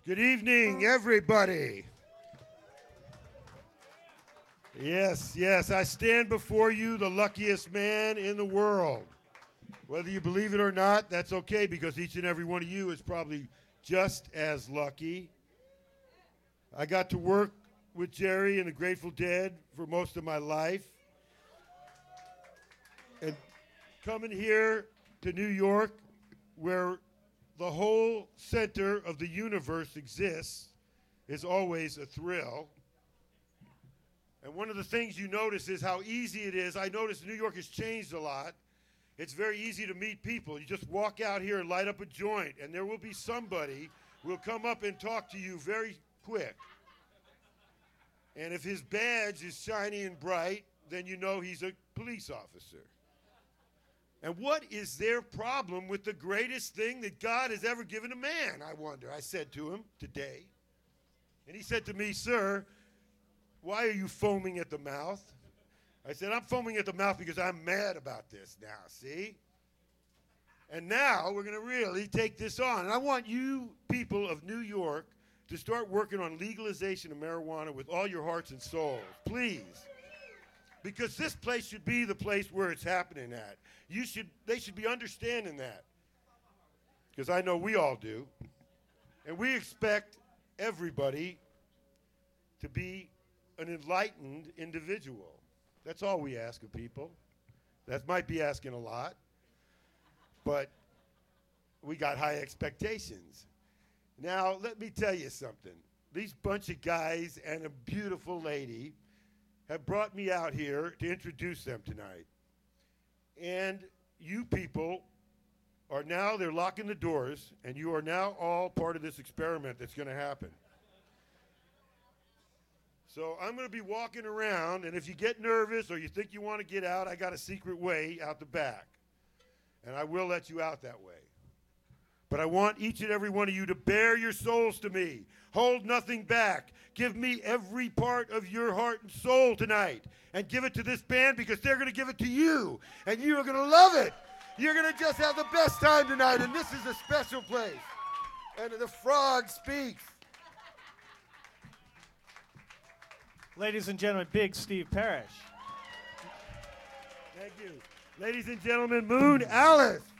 Good evening, everybody. Yes, I stand before you the luckiest man in the world. Whether you believe it or not, that's okay, because each and every one of you is probably just as lucky. I got to work with Jerry and the Grateful Dead for most of my life. And coming here to New York, where the whole center of the universe exists, is always a thrill. And one of the things you notice is how easy it is. I notice New York has changed a lot. It's very easy to meet people. You just walk out here and light up a joint, and there will be somebody who will come up and talk to you very quick. And if his badge is shiny and bright, then you know he's a police officer. And what is their problem with the greatest thing that God has ever given a man, I wonder? I said to him today. And he said to me, "Sir, why are you foaming at the mouth?" I said, "I'm foaming at the mouth because I'm mad about this now, see? And now we're going to really take this on. And I want you people of New York to start working on legalization of marijuana with all your hearts and souls, please. Because this place should be the place where it's happening at. They should be understanding that. Because I know we all do. And we expect everybody to be an enlightened individual. That's all we ask of people. That might be asking a lot. But we got high expectations. Now, let me tell you something. These bunch of guys and a beautiful lady have brought me out here to introduce them tonight. And you people are now, they're locking the doors, and you are now all part of this experiment that's going to happen. So I'm going to be walking around, and if you get nervous or you think you want to get out, I got a secret way out the back. And I will let you out that way. But I want each and every one of you to bare your souls to me. Hold nothing back. Give me every part of your heart and soul tonight. And give it to this band, because they're going to give it to you. And you are going to love it. You're going to just have the best time tonight. And this is a special place. And the frog speaks. Ladies and gentlemen, Big Steve Parrish. Thank you. Ladies and gentlemen, Moon Alice.